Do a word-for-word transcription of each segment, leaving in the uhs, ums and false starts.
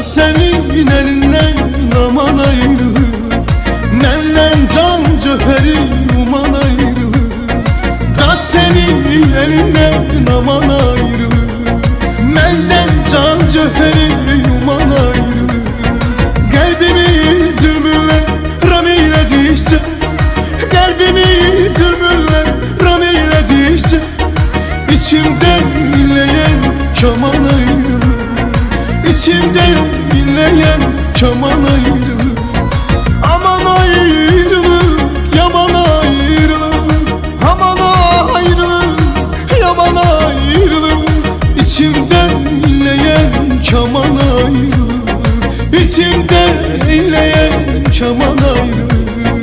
Da senin elinden aman ayrılır, menden can cöferi uman ayrılır. Da senin elinden aman ayrılır, menden can cöferi uman ayrılır. Kalbimi zulmünle ram eyledikçe, kalbimi zulmünle ram eyledikçe, İçimde inleyen kaman ayrılır, İçimde inleyen kaman ayrılır. Aman ayrılık, yaman ayrılık, aman ayrılık, yaman ayrılık. İçimde inleyen kaman ayrılır, İçimde inleyen kaman ayrılır.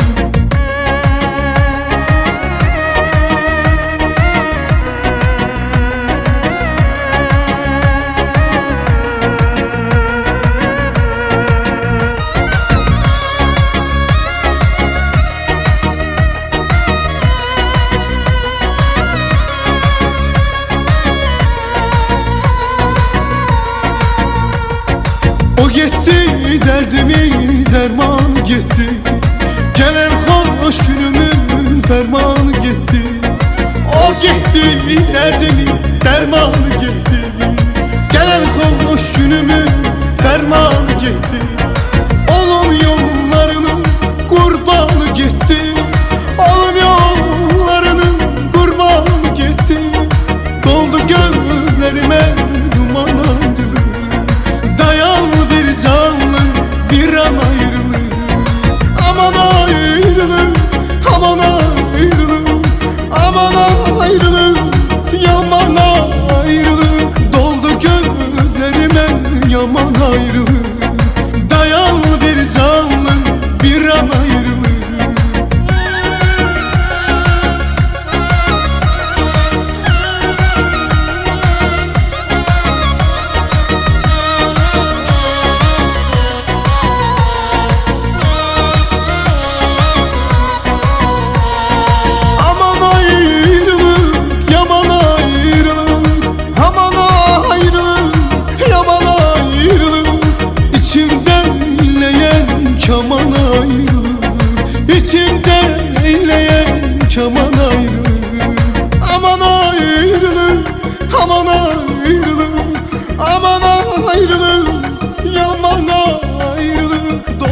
O gitti, derdimi derman gitti, gelen hoş günümün fermanı gitti. O gitti, derdimi derman gitti, gelen hoş günümün fermanı gitti. Oğlum yollarının kurbanı gitti, oğlum yollarının kurbanı gitti. Doldu gözlerime duman ayrılık, dayan bir canlı bir an ayrılık. Aman ayrılık, aman ayrılık, aman ayrılık, yaman ayrılık. Doldu gözlerime yaman ayrılık, dayan bir canlı bir an ayrılık. Kaman ayrılır, İçimde inleyen kaman ayrılır. Aman ayrılır, aman ayrılır, aman ayrılır, yaman ayrılık.